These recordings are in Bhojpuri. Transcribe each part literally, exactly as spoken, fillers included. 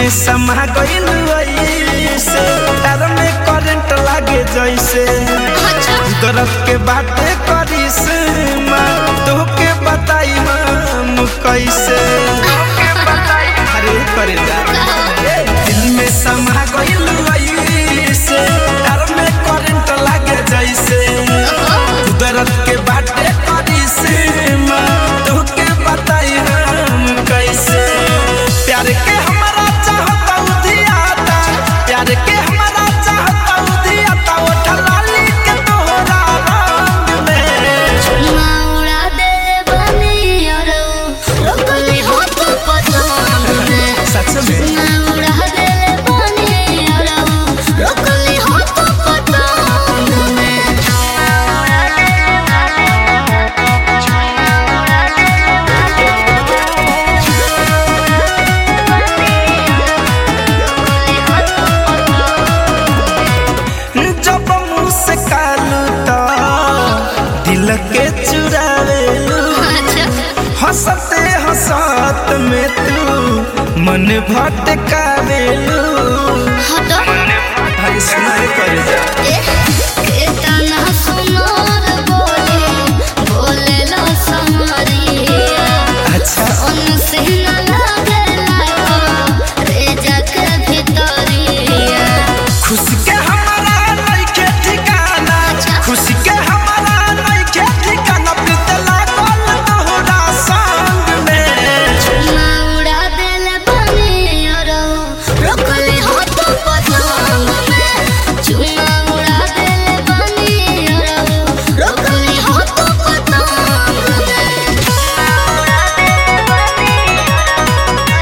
समा गइल ऐसे तार में करंट लागे जैसे दर्द के बातें करिस माँ तोके बताई हम कैसे अरे करे जा दिल में समा गइल ऐसे तार में करंट लागे जैसे दर्द के बातें करिस माँ तोके बताई हम कैसे प्यार के हमारा चाहता उधियाता प्यार के हमारा चाहता उधियाता वो ठलाली के तोहरा रंग में चुमा उड़ा दे बनी और रोकली हो तो पसंद में सच में चुमा उड़ा दे बनी और रोकली हो तो पसंद में चुमा उड़ा दे जब मुँह से कालू तो दिल के चुरावेलू हंसते हंसत में तू मन भटकावेलू हटो अरे सुनाई कर जा के तना सुनर बोले बोले लो समरिया अच्छा उनसे न लगे लाको रे जाके भितरिया खुशी के हमारा नइखे ठिकाना खुशी के हमारा नइखे ठिकाना प्रीतला कल तोहरा संग में चुमा उड़ा देले बनी और रोकली हो तो पसंद में चुमा उड़ा देले बनी और रोकली हो तो पसंद में चुमा उड़ा देले बनी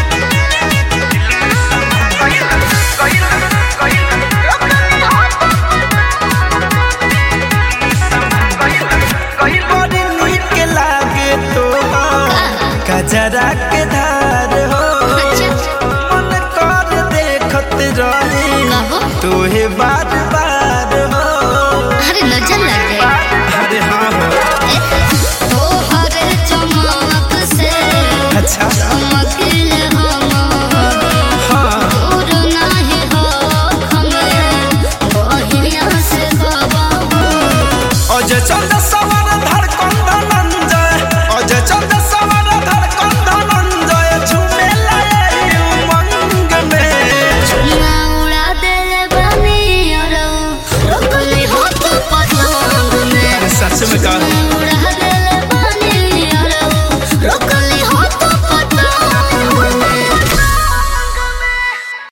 बड़ी नीक लागे तोहार गजरा के धार हो मन कर देखत रही कहो तोहे बार बार हो अरे नजर लग गई अरे हाँ हो तोहर चमक से अच्छा चमकिल हम हाँ दूर नाही हो हमें बहिया से गवाबू अजय चंद सवार धड़कन धनंजय अजय चंद सवार धड़कन धनंजय झूमे लाए उमंग में चुमा उड़ा देले बनी और रोकली हो तो पसंद में सच में कहा उड़ा